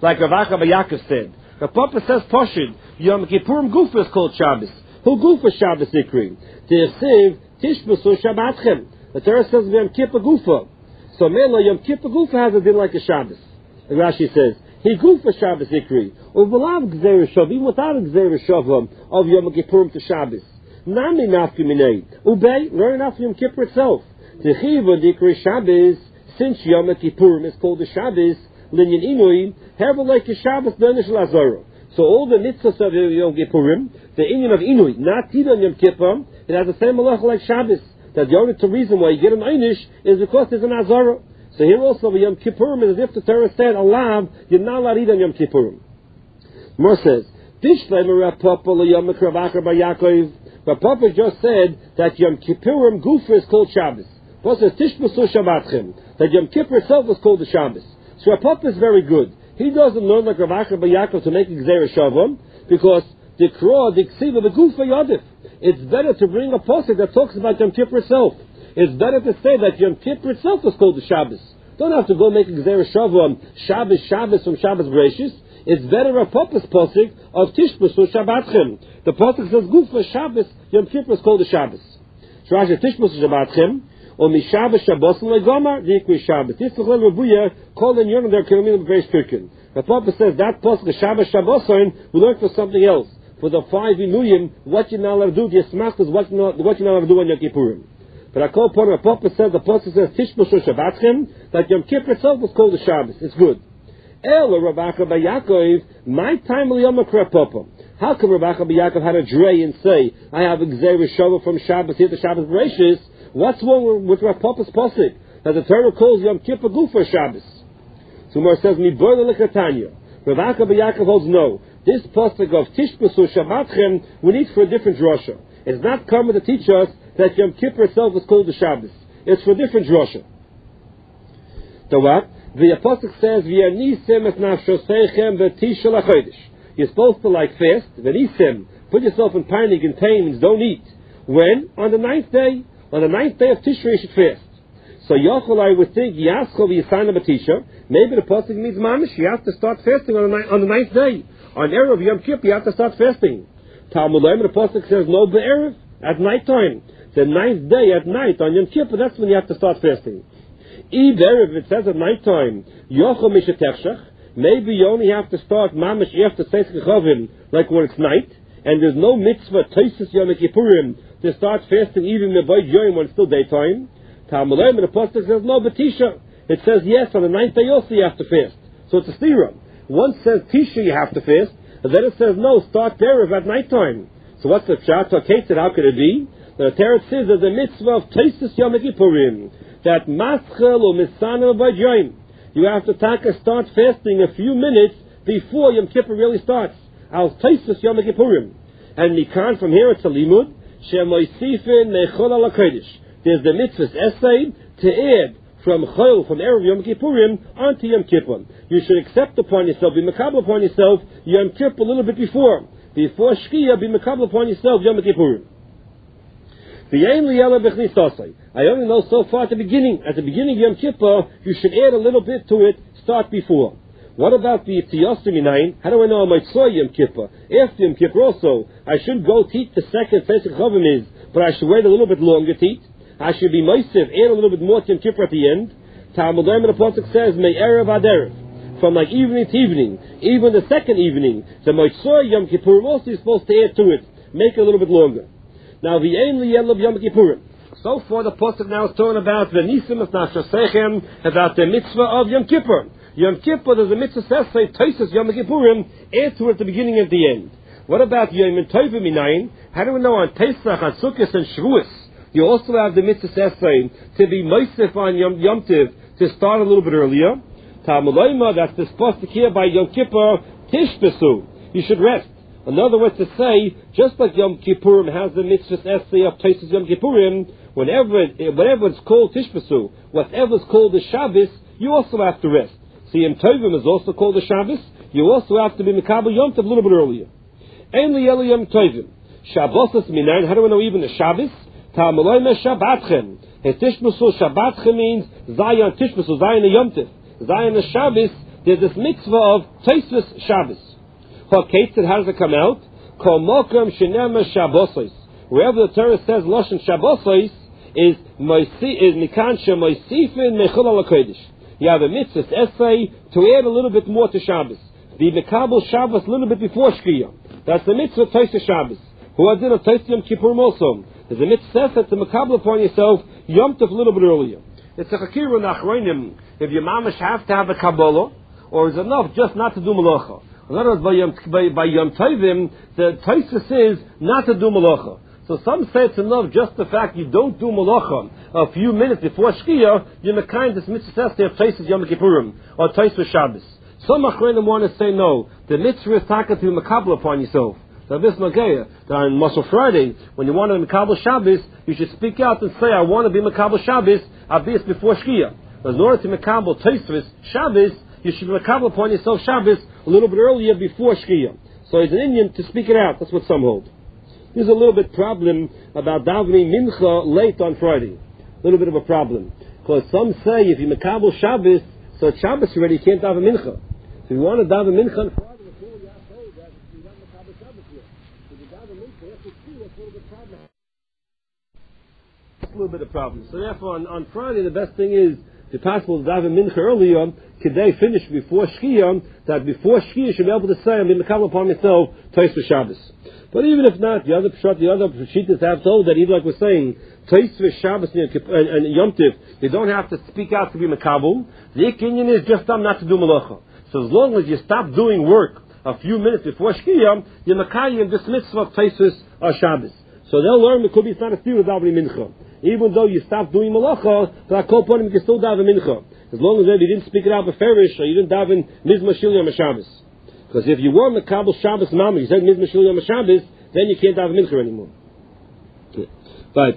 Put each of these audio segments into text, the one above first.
like Rav Acha bar Yaakov said. The Papa says Poshid, Yom Kippurim Gufa is called Shabbos. Who Gufa Shabbos Ikri? T'esiv Tishbusu Shabbatchem. The Torah says Yom Kippur Gufa. So Mela Yom Kippur Gufa has a din like a Shabbos. And Rashi says, he Gufa Shabbos Ikri. Uvalav Gzeir Shav, even without a Gzeir Shav of Yom Kippurim to Shabbos. Nami Nafki Minei. Ubei, learn enough Yom Kippur itself. T'chiva Dikri Shabbos, since Yom Kippurim is called the Shabbos, Linyan Inui, Hevel like a Shabbos Danish Lazaro. So all the mitzvahs of Yom Kippurim, the Inyan of Inui, not Tidan Yom Kippur, it has the same malach like Shabbos. That the only reason why you get an Einish is because there's an Azara. So here also, Yom Kippurim is as if the Torah said, Allah, you're not allowed to eat on Yom Kippurim. More says, Tishleimer Papa Yom Kravachar by Yaakov. But Papa just said that Yom Kippurim Gufa is called Shabbos. Papa says, Tishbusu Shabbatchem. That Yom Kippur itself was called the Shabbos. So Papa is very good. He doesn't learn like Ravachar by Yaakov to make a Gzeir Shavam, because the Kra, the Ksiva, the Gufa Yodif. It's better to bring a pasuk that talks about Yom Kippur itself. It's better to say that Yom Kippur itself is called the Shabbos. Don't have to go make a Gzeir Shavam, Shabbos from Shabbos Gracious. It's better a Papa's pasuk of Tishbusu Shabbatchem. The pasuk says Gufa Shabbos, Yom Kippur is called the Shabbos. Shrash Tishbusu Shabbatchem. Or Mishabbos Shabbos Legomar Dikri Shabbos. This is the Rebuya called in Yonah their Kilometer Beis Kirkin. The Papa says that pasuk the Shabbos Shabbosin we learn for something else. For the 5 Inuyim, what you're not allowed to do, the Yismach is what you're not allowed to do on Yom Kippurim. But I call upon the Papa says the pasuk says Tishbusu Shabbatchem, that Yom Kippur itself was called the Shabbos. It's good. El Rav Acha bar Yaakov, my time Yom Papa. How come Rav Acha bar Yaakov had a dray and say, I have a Gzeir Shavuot from Shabbos here to Shabbos Bereshis? What's wrong with Rav Papa's pasuk that the Torah calls Yom Kippur Gufa Shabbos? So Mar says, Mi Boile L'Katanya. Rav Acha bar Yaakov holds no. This pasuk of Tishbusu Shabbatchem we need for a different drasha. It's not common to teach us that Yom Kippur itself is called the Shabbos. It's for a different drasha. The what? The pasuk says, V'yanisem et nafshoseichem v'tisha l'chodesh. You're supposed to like fast. V'yanisem, put yourself in panic and pain, means don't eat. When? On the 9th day. On the 9th day of Tishrei you should fast. So Yochel, I would think, Yaskol v'yisana b'tisha. Maybe the pasuk means mamish. You have to start fasting on the 9th day. On Erev Yom Kippur, you have to start fasting. Talmud Leim, the pasuk says no be'erev, at night time. The 9th day at night on Yom Kippur, that's when you have to start fasting. Erev, it says at night time, Yochel mishetechshach. Maybe you only have to start mamish after Seis Kechavim, like when it's night, and there's no mitzvah Tosis Yom Kippurim to start fasting even Mevoid Yom when it's still daytime. Talmud Leim, the pasuk says no betisha. It says yes, on the 9th day also you have to fast. So it's a stira. One says Tisha you have to fast, and then it says no, start Erev at night time. So what's the pshat? How could it be? The Torah says there's a mitzvah of Tosis Yom Kippurim, that maschel or misana Mevoid Yom. You have to start fasting a few minutes before Yom Kippur really starts. Al Tosis Yom Kippurim. And Mikan, from here it's a limud, Shemoisifin Mechol Al HaKodesh. There's the mitzvah's essay to add from Chol, from Erev Yom Kippurim, onto Yom Kippur. You should accept upon yourself, be makabel upon yourself, Yom Kippur a little bit before. Before Shkia, be makabel upon yourself, Yom Kippurim. I only know so far at the beginning. At the beginning of Yom Kippur, you should add a little bit to it, start before. What about the Tziyosim Minayin? How do I know I might saw Yom Kippur? After Yom Kippur also, I should go teach the second Pesach Chavim is, but I should wait a little bit longer to eat. I should be Moisef, add a little bit more to Yom Kippur at the end. Talmud Leim, the pasuk says, May Erev ad Erev. From like evening to evening, even the second evening, the Moisef Yom Kippur also is supposed to add to it, make it a little bit longer. Now, the Ein Liyel of Yom Kippurim. So far, the pasuk now is talking about the Nisim of Nashasechem, about the mitzvah of Yom Kippur. Yom Kippur, there's a mitzvah says, say, Tosis Yom Kippurim, add to it at the beginning and the end. What about Yom Tovim Minayin? How do we know on Pesach, on Sukkot, and Shavuos? You also have the mitzvah says, say, to be Moisef on Yom Tiv, to start a little bit earlier. Talmud Leima, that's the pasuk here by Yom Kippur, Tishbesu. You should rest. In other words, to say, just like Yom Kippurim has the mitzvah essay of Tosis Yom Kippurim, whenever it's called Tishbesu, whatever is called the Shabbos, you also have to rest. See, Yom Tovim is also called the Shabbos. You also have to be Mekabel Yom Tov a little bit earlier. Ein Liyel Yom Tovim. Shabbos Minayin. How do we know even the Shabbos? Talmud Leim Shabbatchem. Tishbesu Shabbatchem means Zion Tishbesu, Zion Yom Tov. Zion the Shabbos, there's this mitzvah of Tosfos Shabbos. How does it come out? Kol mokum shenema Shabbosos. Wherever the Torah says Lashon Shabbosos is Mikansha Moisifin Mechul Al HaKodesh. You have a mitzvah essay to add a little bit more to Shabbos. The Mekabel Shabbos a little bit before Shkiyah. That's the mitzvah Tosfos Shabbos. Who did a Tosfos Yom Kippurim also. There's a mitzvah to Mekabel upon yourself Yom Tov a little bit earlier. It's a Chakira Nachronim. If your mamash have to have a Kabbalah, or is enough just not to do Malacha. In other words, by Yom Tovim, the Tosfos is not to do Malacha. So some say it's enough just the fact you don't do Malacha a few minutes before Shkiyah, you're kind this mitzvah says to have Tosfos Yom Kippurim, or Tosfos Shabbos. Some Achronim want to say no, the mitzvah is taka to be Makabel upon yourself. That on Moshe Friday, when you want to be Makabel Shabbos, you should speak out and say, I want to be Makabel Shabbos, I'll be before Shkiyah. But in order to Makabel Tosfos Shabbos, you should be Makabel upon yourself Shabbos a little bit earlier before Shkiyah. So it's an Indian to speak it out. That's what some hold. There's a little bit problem about davening Mincha late on Friday. A little bit of a problem. Because some say if you Makabel Shabbos, so it's Shabbos already, you can't daven Mincha. So if you want to daven Mincha on Friday, a little bit of problem. So therefore, on Friday, the best thing is, if possible, to daven mincha earlier, could they finish before Shkiyah, that before Shkiyah you should be able to say, I'm being Makabel upon myself, Tosfos Shabbos. But even if not, the other Shittas have told that, even like we're saying, Tosfos Shabbos and Yom Tov, you don't have to speak out to be Makabel. The opinion is just not to do Malacha. So as long as you stop doing work a few minutes before Shkiyah, you're Makayim this mitzvah of Tosfos or Shabbos. So they'll learn it could be it's not a steal of davening mincha. Even though you stop doing malacha, but I call upon him you can still daven mincha. As long as you didn't speak it out beferish, or you didn't daven mizmah shil yom Shabbos. Because if you were Makabel Shabbos mama, you said mizmah shil yom Shabbos, then you can't daven mincha anymore. Okay. But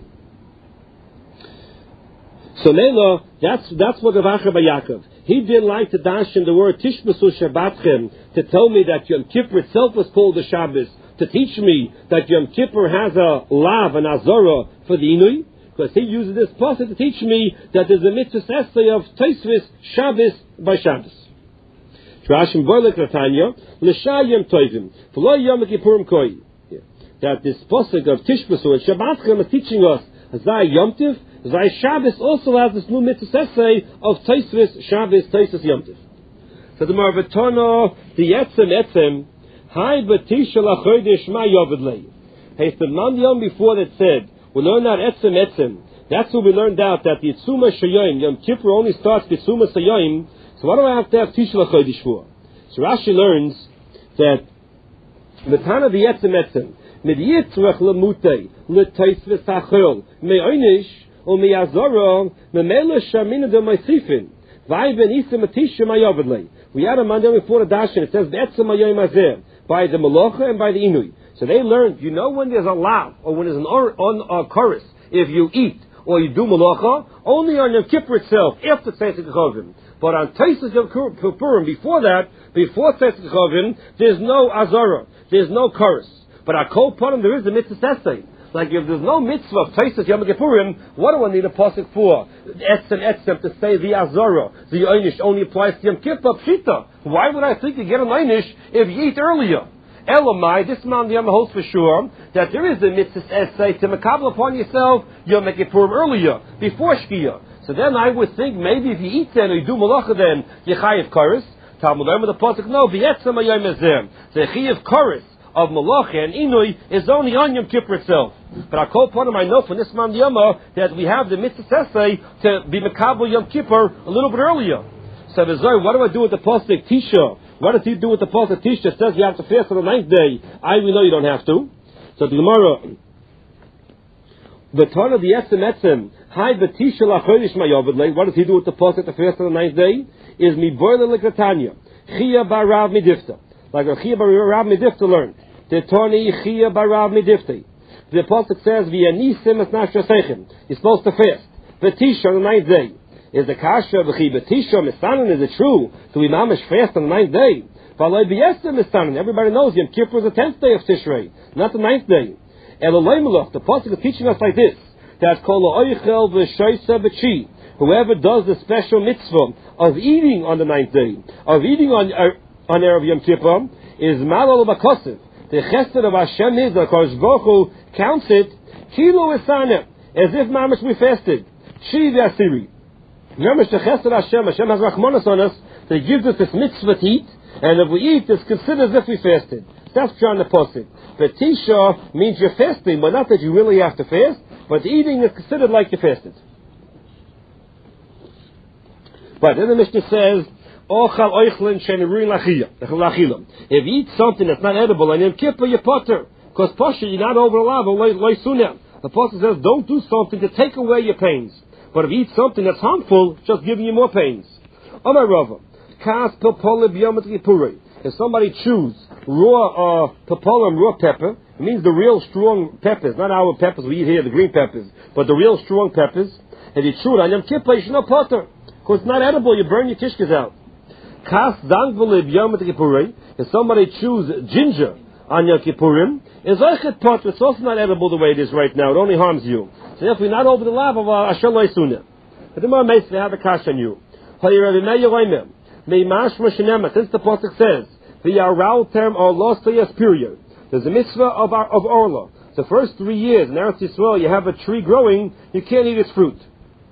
so Leila, that's what Gavacha by Yaakov. He didn't like to dash in the word Tishbasu Shabbatchem to tell me that Yom Kippur itself was called the Shabbos, to teach me that Yom Kippur has a lav, an azara for the Inui, because he uses this pasuk to teach me that there's a mitzvah essay of Tosfos Shabbos by Shabbos. Trashim Boilek Ratanya, L'Sha Yom Tovim, V'lo Yom Kippurim Koi. That this pasuk of Tishbasu and Shabbatchem is teaching us, Zay Yom Tov, Zay Shabbos also has this new mitzvah essay of Tosfos Shabbos, Tosfos Yom Tov. So the Marvatono, the Etzem, Hi Batisha Lachodesh Ma Yovedlei. Hey, the Yom before that said, we learned that Etzem. That's what we learned out, that the Yitzuma Shayim, Yom Kippur only starts the Yitzuma Shayim. So what do I have to have Tisha Lachodesh for? So Rashi learns that Metana the Etzem, Med Yitzrach Lamutei, L'Taisves Achol, Me'oinish, O Me'azoro, Me'mela Shamina de Me'sifin, Vai Ben Isa Matisha Ma Yovedlei. We had a Monday before the Dashin, it says Etzem Mayim Azeh, by the Malacha and by the Inui. So they learned, you know when there's a lav, or when there's an chorus, if you eat, or you do Malacha, only on Yom Kippur itself, after Tzeitzek Chovim. But on Tosfos Yom Kippurim, before that, before Tzeitzek Chovim, there's no Azara, there's no chorus. But at Kol Panim, there is a mitzvah essay. Like if there's no mitzvah of Tosfos Yom Kippurim, what do I need a pasuk for? Etzem to say the Azara, the Einish only applies to Yom Kippur, Pshita. Why would I think you get an Einish if you eat earlier? Elamai, this man the Yom holds for sure that there is a mitzvah essay to Makabel upon yourself Yom Kippurim earlier, before Shkiyah. So then I would think maybe if you eat then or you do Malacha then, you chayiv Koris. Talmud learn with the pasuk, no, v'yetzem hayom ezem. The chayiv Koris of Malacha and Inui is only on Yom Kippur itself. But I call upon him, I know from this man Yama that we have the mitzvah essay to be Makabel Yom Kippur a little bit earlier. So what do I do with the pasuk Tisha? What does he do with the pasuk Tisha? It says you have to fast on the 9th day. We know you don't have to. So the Gemara, the Torah the Etzem, Hi Batisha Lachodesh Mayovedle. What does he do with the pasuk to fast on the 9th day? Is mi boiler lekatanya Chia Barav Midifta, like a Chia Barav Midifta learned. The Toni Chia Barav Midifta. The pasuk says V'yanisim es nashra seichem. You're supposed to fast. Batisha on the 9th day. Is the kasha v'chi Batisha mistanen? Is it true? Do we mamish fast on the 9th day? V'aloi b'yester mistanen. Everybody knows Yom Kippur is the 10th day of Tishrei, not the 9th day. Elolei Melech. The pasuk is teaching us like this: that kol ha'oichel v'shoysa b'chi. Whoever does the special mitzvah of eating on the ninth day, of eating on Erev Yom Kippur, is malal b'kosiv. The chesed of Hashem is that Kodesh Baruch Hu counts it kilo esana, as if mamash we fasted. Chi v'asiri. Remember, the chesed of Hashem has rachmanas on us. That He gives us this mitzvah to eat, and if we eat, it's considered as if we fasted. That's trying to pasuk. But Tisha means you're fasting, but not that you really have to fast. But eating is considered like you fasted. But then the Mishnah says, if you eat something that's not edible on Yom Kippur, you potter. Because pasha, you're not over the lava, the pasuk says, don't do something to take away your pains. But if you eat something that's harmful, it's just giving you more pains. Omar Rava, if somebody chews raw papolim, raw pepper, it means the real strong peppers, not our peppers we eat here, the green peppers, but the real strong peppers, and you chew it on Yom Kippur, you should not potter. Because it's not edible, you burn your kishkas out. If somebody chews ginger on Yom Kippurim, it's also not edible the way it is right now, it only harms you. So if we're not over the lava, Asher lo yisuna. But the more they have a kash on you. Since the pasuk says, "V'yaral term or lost to period." There's a mitzvah of orla. The first 3 years in Eretz Yisrael, you have a tree growing, you can't eat its fruit.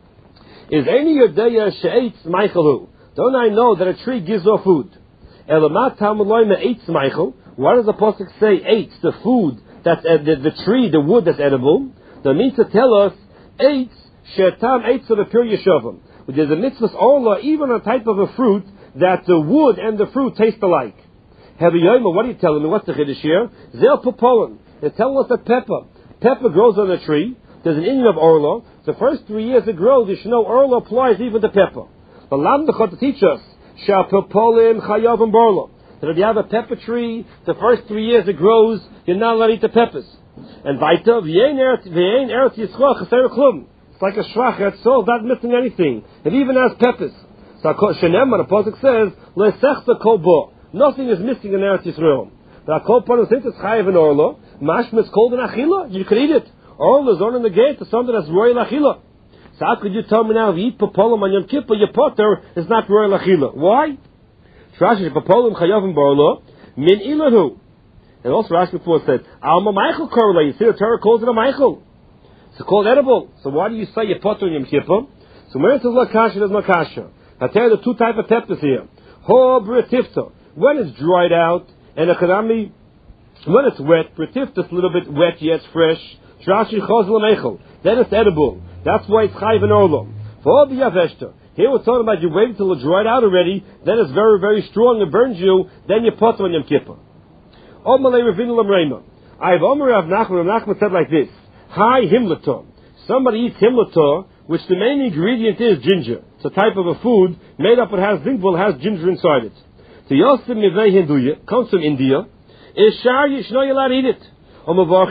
Is any yodeya she'etz meichelu? Don't I know that a tree gives off food? Elamat talmud loyme eitz meichel. Why does the pasuk say eitz, the food that's the tree, the wood that's edible? That means to tell us eitz she'tam eitz of a pure yeshavim. There's a mitzvah orla, even a type of a fruit that the wood and the fruit taste alike. What are you telling me? What's the chiddush here? Zel papolim. They're telling us that pepper grows on a tree. There's an Indian of orla. The first 3 years it grows, you should know orla applies even to pepper. The lamdachot to teach us shall papolim chayavim borla. That if you have a pepper tree, the first 3 years it grows, you're not allowed to eat the peppers. And vaita v'yein eretz yisrael chaser klum. It's like a shrachet, so it's not missing anything. It even has peppers. So Shenem, the pasuk says, "Le'sechta kol bo." Nothing is missing in Eretz Yisrael. The kol panu since it's chayiv and orla, mashma is called an achila. You can eat it. Orla is on in the gate to something that's royal achila. So how could you tell me now if you eat papolim on Yom Kippur, your potter is not royal achila? Why? Rashi papolim chayavim borla min ilahu. And also Rashi before said alma meichel korla. You see the Torah calls it a meichel. It's called edible. So why do you say your potter on Yom Kippur? So where it says lakasha, there's makasha. I tell you the two type of peppers here. Ho bretifta. When it's dried out, and akadami, when it's wet, bretifta is a little bit wet, yet it's fresh. Trashi chozla meichel. Then it's edible. That's why it's chayv and orlam. For all the yaveshta. Here we're talking about you wait until it's dried out already, then it's very, very strong and burns you, then you put on Yom Kippur. Omalei Ravina Lamreima. I have Omer Rav Nachman. Rav Nachman said like this. Hi himlator. Somebody eats himlator, which the main ingredient is ginger. It's a type of a food made up, it has ginger inside it. The Yosef Mivnei Hinduya comes from India. Is shar you're not allowed to eat it. If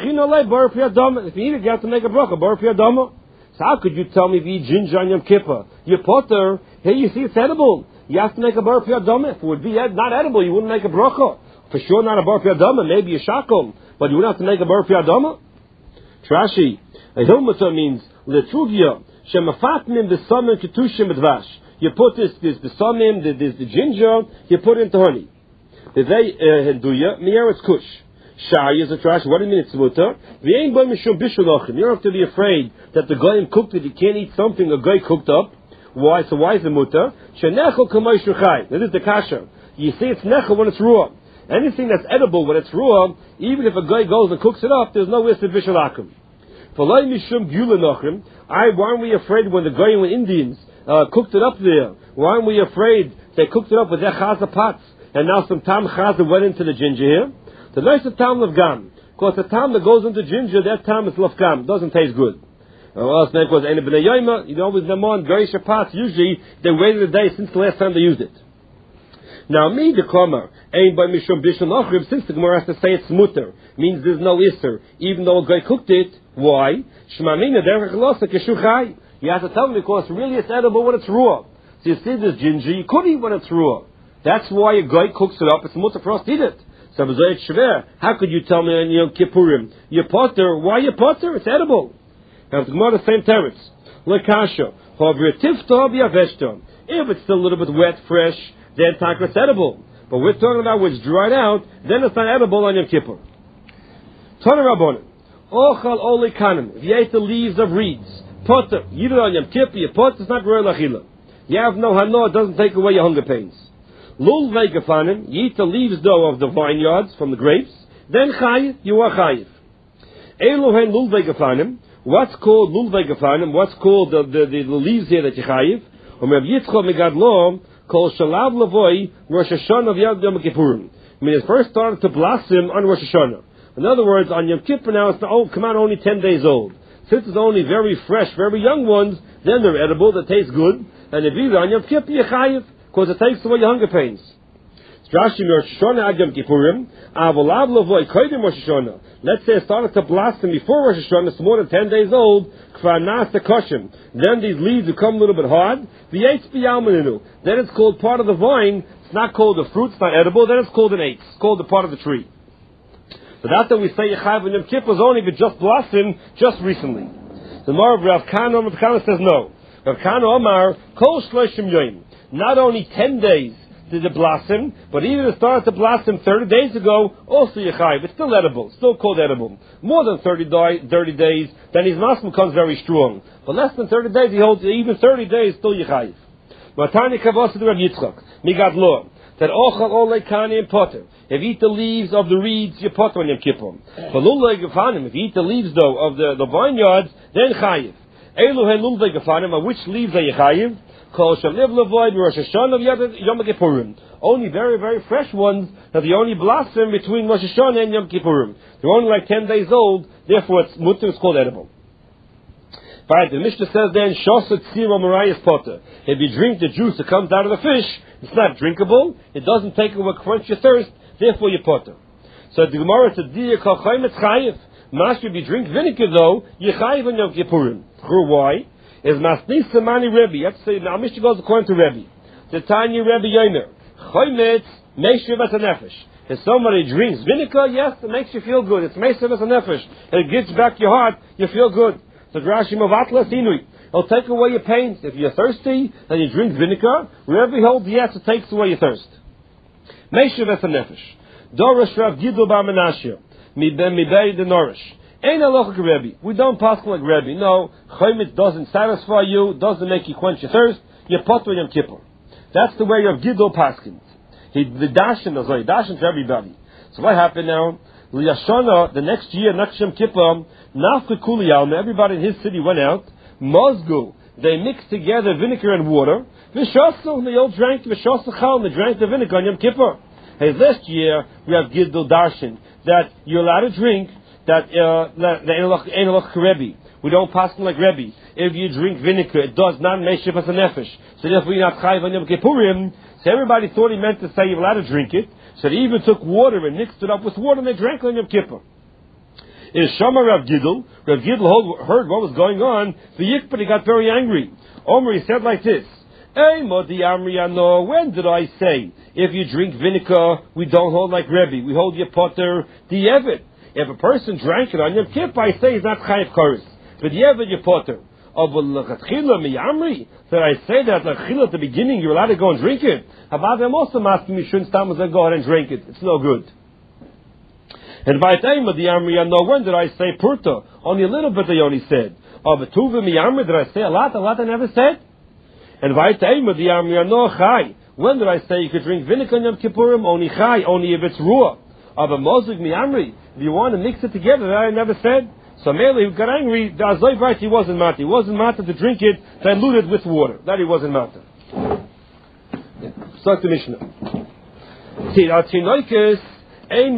you eat it, you have to make a bracha, bar piyadama. So how could you tell me if you eat ginger on Yom Kippur? You potter, here you see it's edible. You have to make a bar piyadama. If it would be not edible, you wouldn't make a bracha. For sure not a bar piyadama, maybe a shakom, but you wouldn't have to make a bar piyadama. Trashi, a hilmata means letrugia. Shemafatnim the summon ketushim advash. You put this besamim, the ginger, you put it into honey. The they henduya miyaretz kush. Shari is a trash. What do you mean it's mutter? You don't have to be afraid that the goyim cooked it. You can't eat something a guy cooked up. Why? So why is it mutter? Shenechel kamay shuchai. This is the kasha. You see it's nechel when it's raw. Anything that's edible when it's raw, even if a guy goes and cooks it up, there's no risk of bishalakim. Why aren't we afraid when the goyim when Indians cooked it up there? Why aren't we afraid they cooked it up with their chaza pots and now some tam chaza went into the ginger here? The nice of tam lefgam, because the tam that goes into ginger, that tam is lefgam, doesn't taste good. Well, else because any b'nei yoyma, you know, with them on goyish pots, usually they waited a day since the last time they used it. Now, me the kommer ain't by mishum bishul nachrim, since the Gemara has to say it's mutter, means there's no iser, even though a guy cooked it. Why? Shmamina derech losa keshuchai. You have to tell me because really it's edible when it's raw. So you see this ginger, you could eat when it's raw. That's why a guy cooks it up. It's mutter for us to eat it. So how could you tell me on Yom Kippurim, you potter? Why you potter? It's edible. Now the Gemara, the same teretz. Lekasha. If it's still a little bit wet, fresh, then it's edible. But we're talking about when it's dried out, then it's not edible on Yom Kippur. Tana Rabbanan. Ochal ole kanim. If you ate the leaves of reeds, potter, you do it on Yom Kippur, you pot, it's not royal achila. You have no hano, it doesn't take away your hunger pains. Lul vegafanim, you eat the leaves though of the vineyards, from the grapes, then chayiv, you are chayiv. Elohen lul vegafanim, what's called lul vegafanim, what's called the leaves here that you chayiv, Rav Yitzchak megadlom, called shalav lavoy, Rosh Hashanah of Yom Kippurim. I mean, it first started to blossom on Rosh Hashanah. In other words, on Yom Kippur now, it's come out only 10 days old. Since it's only very fresh, very young ones, then they're edible, they taste good, and if you on Yom Kippur, you're chayiv, because it takes away your hunger pains. Let's say it started to blossom before Rosh Hashanah, it's more than 10 days old, then these leaves become a little bit hard, then it's called part of the vine, it's not called the fruit, it's not edible, then it's called an eitz, it's called the part of the tree. So that's that we say Yechayiv on Yom Kippur was only if it just blossomed just recently. The Mar of Rav Kana says no. Rav Kana Omar, Kol Shloshim Yoim. Not only 10 days did it blossom, but even it started to blossom 30 days ago, also Yechayiv. It's still edible, still called edible. More than 30 days, then his mass becomes very strong. But less than 30 days, he holds even 30 days, still Yechayiv. Matani Kavasa to Rav Yitzchak, Migad Lo, that Ochal Ole Kani and Potter. If you eat the leaves of the reeds, you potter on Yom Kippur. But Lul Vegafanim, if you eat the leaves though of the vineyards, then Chayiv. Eluhen Lul Vegafanim, of which leaves are you Chayiv? Kol Shaliv Levoid Rosh Hashanah of Yom Kippurim. Only very, very fresh ones that they only blossom between Rosh Hashanah and Yom Kippurim. They're only like 10 days old, therefore it's mutter, it's called edible. Right, the Mishnah says then, Shosat Tzira Marias Potter. If you drink the juice that comes out of the fish, it's not drinkable, it doesn't take away quench your thirst, therefore you potter. So the Gemara said, Diya Kol Chaim et Chayiv. Mash, if you drink vinegar though, you Chayiv on Yom Kippurim. Why? Is Masnis Samani Rebbe. You have to say, now Mishnah goes according to Rebbe. The Tanya Rebbe Yomer. Choymetz Meishiv as a nefesh. If somebody drinks vinegar, yes, it makes you feel good. It's Meishiv as a nefesh. And it gets back your heart, you feel good. So Rashi Mavatla Sinui. It'll take away your pains. If you're thirsty and you drink vinegar, Rebbe holds, yes, it takes away your thirst. Meishiv as a nefesh. Dorish Rav Gidul Bar Menashe. Mibei the Norish. Ain't a lochik Rebbe. We don't pass like Rebbe. No, Choymetz doesn't satisfy you, doesn't make you quench your thirst. You potter Yom Kippur. That's the way of Gidol Paskins. The dashin does it. Dashin to everybody. So what happened now? L'Yashana, the next year, next Yom Kippur, Nafka Kuliyalma, everybody in his city went out. Mozgu, they mixed together vinegar and water. Vishosu, they all drank Vishosu Chal, they drank the vinegar on Yom Kippur. Hey, last year we have Gidol Darshan, that you're allowed to drink, that ain't a Rebbe. We don't pass like Rebbe. If you drink vinegar, it does not make you as a nefesh. So therefore you're not chayiv on Yom Kippurim. So everybody thought he meant to say you're allowed to drink it. So they even took water and mixed it up with water and they drank it on Yom Kippur. In Shama Rav Gidl heard what was going on. The Yikpah, he got very angry. Omer, he said like this. Hey, Modi Amri Ano, when did I say, if you drink vinegar, we don't hold like Rebbe. We hold your potter, the Yevid. If a person drank it on Yom Kippur, I say he's not chayiv koris. But Yevid, your potter. Oh, but l'chatchila miyamri. So I say that l'chatchila at the beginning, you're allowed to go and drink it. About them also asking you shouldn't stop and go ahead and drink it. It's no good. And vaytayim the Amri Ano, when did I say purta? Only a little bit I only said. Oh, but tuva miyamri, did I say a lot? A lot I never said. And vaytayim the Amri Ano chai. When did I say you could drink vinegar on Yom Kippurim? Only chai, only if it's raw. Oh, but mozig miyamri. If you want to mix it together, that I never said. So Mele, who got angry, the Azoi right, he wasn't mata. He wasn't mata to drink it, diluted with water. That he wasn't mata. Start the Mishnah.